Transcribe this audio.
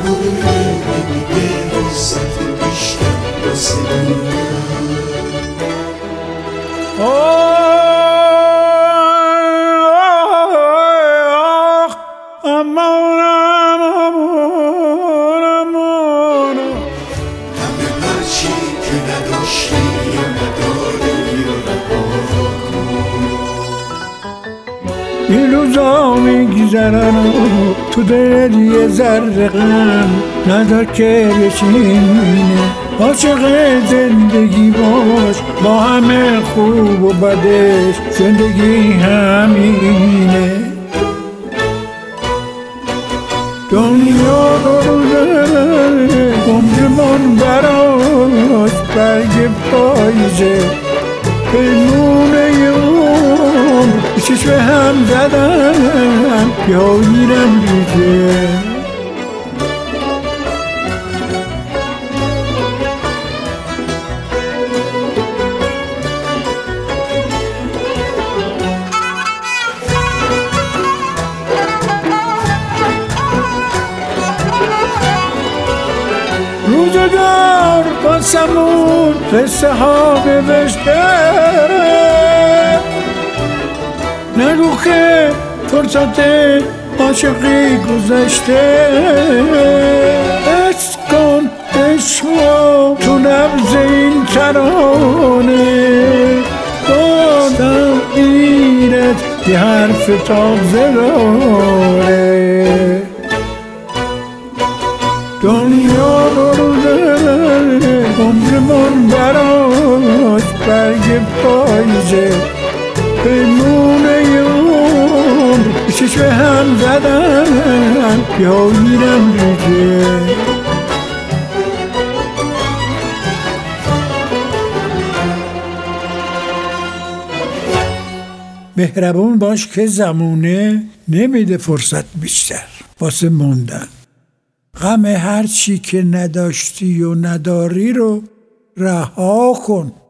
نمیده فرصت بیشتر واسه دنیا. همه هرچی که نداشتی یا نداری یا این روزا میگذرن و تو دلت یه ذره غم ندار که بشینه. عاشق زندگی باش با همه خوب و بدش، زندگی همینه. دنیا روزه عمرمون براش برگ پاییزه، پیمونه عمر چشم هم زدن یا میرم ریزه. روزگار باسمون قصه ها بوشته، نگو که فرصت عاشقی گذشته. عشق کن عشقا تو نبض این ترانه، بازم ایرت یه حرف تازه داره. دنیا روزه عمرمون براش برگ پاییزه، پیمونه عمر چشم هم زدن یا میرم ریزه. مهربون باش که زمونه نمیده فرصت بیشتر واسه موندن. غم هر چی که نداشتی و نداری رو رها کن.